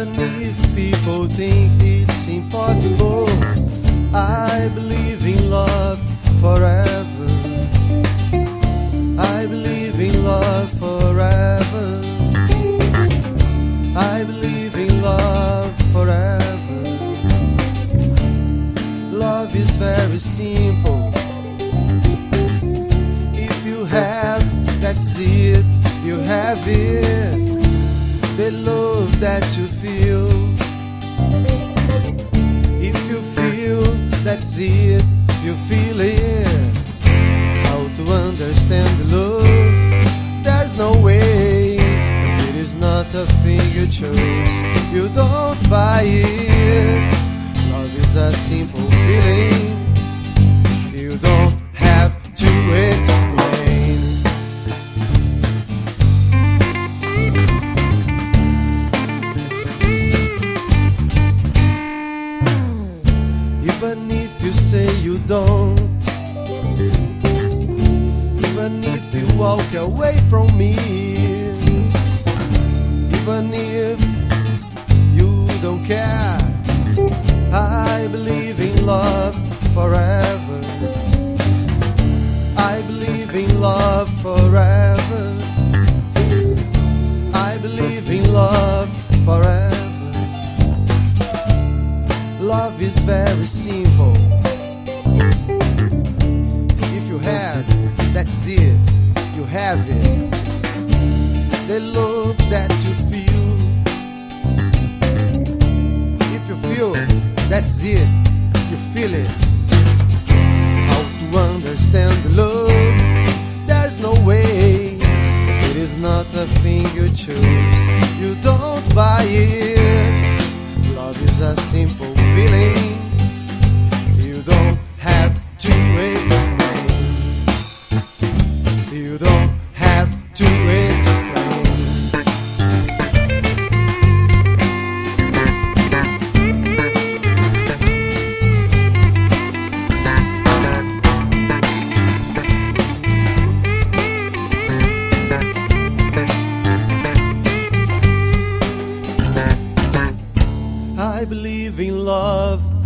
Even if people think it's impossible, I believe in love forever. I believe in love forever. I believe in love forever. Love is very simple. If you have, that's it, you have it. The love that you feel. If you feel, that's it, you feel it. How to understand the love? There's no way, 'cause it is not a thing you choose. You don't buy it. Love is a simple feeling. You don't have to explain. Even if you say you don't, even if you walk away from me, even if you don't care, I believe in love forever. I believe in love forever. I believe in love forever. Love is very simple. If you have, that's it, you have it. The love that you feel. If you feel, that's it, you feel it. How to understand the love? There's no way, 'cause it is not a thing you choose. You don't buy it. Love is a simple feeling. You don't have to explain. You don't have to explain. I believe in love